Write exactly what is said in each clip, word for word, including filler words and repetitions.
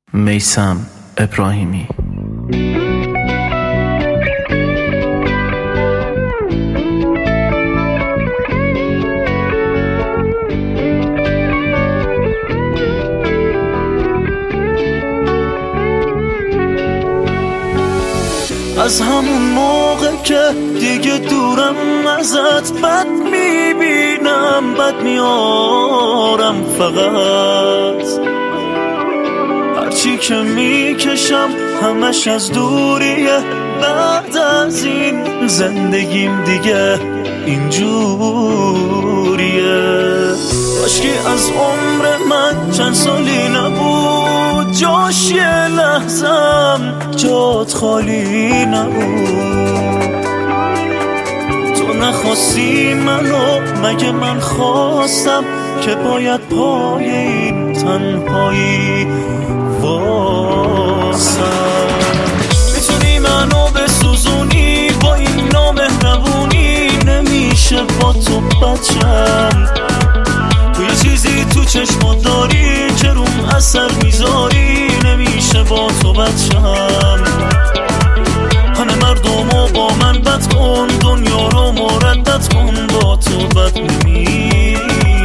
میثم ابراهیمی. از همون موقع که دیگه دورم ازت بد میبینم، بد میارم فقط هرچی که میکشم همش از دوریه. بعد از این زندگیم دیگه اینجوریه. کاشکی از عمر من چند سالی نبود، جاش یه لحظم جات خالی نبود. تو نخواستی منو، مگه من خواستم که باید پای این تنهایی واسم؟ میتونی منو بسوزونی با این نامهربونی، نمیشه با تو بچم. تو یه چیزی تو چشمات داری که روم اثر میذاری، نمیشه با تو بچم. همه مردمو با من بد کن، دنیا رو مردد کن، با تو بد نمیشه.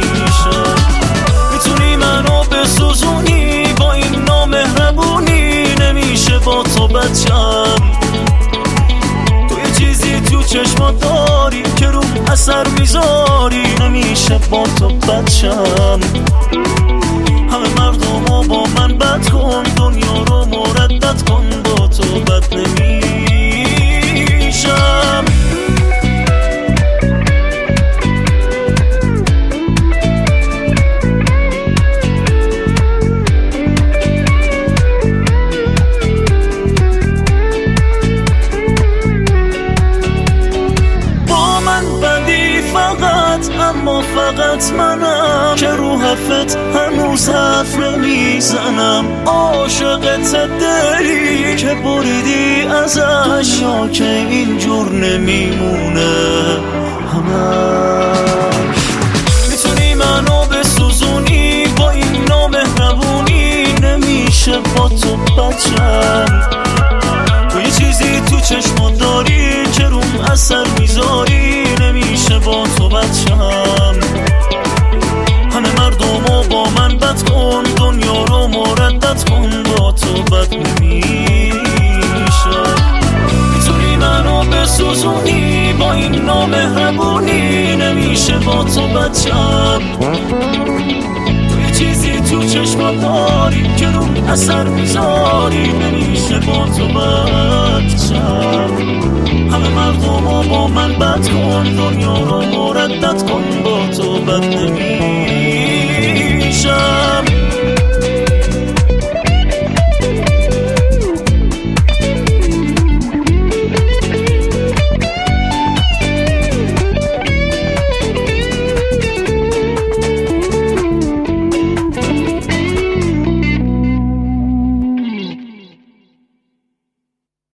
میتونی منو بسوزونی با این نامهربونی، نمیشه با تو بچم. تو یه چیزی تو چشمات داری که روم اثر میذاری، نمیشه با تو بچم. همه مردمو با من بد کن، دنیا رو مردد کن، با تو بد نمیشم. اما فقط منم که رو حرفت هنوز حرف نمیزنم. عاشقت دلی که بریدی ازش، یا که اینجور نمیمونه همش. میتونی منو بسوزونی با این نامهربونی، نمیشه با تو بچم. تو یه چیزی تو چشمات داری که روم اثر میذاری، نمیشه با تو بچم. همه مردمو با من بد کن، دنیا رو مردد کن، با تو بد نمیشه. میتونی منو بسوزونی با این نامهربونی، نمیشه با تو بچم. تو یه چیزی تو چشمات داری که روم اثر میذاری، نمیشه با تو بچم. همه مردمو با من بد کن، دنیا رو مردد کن، با تو بد نمیشم.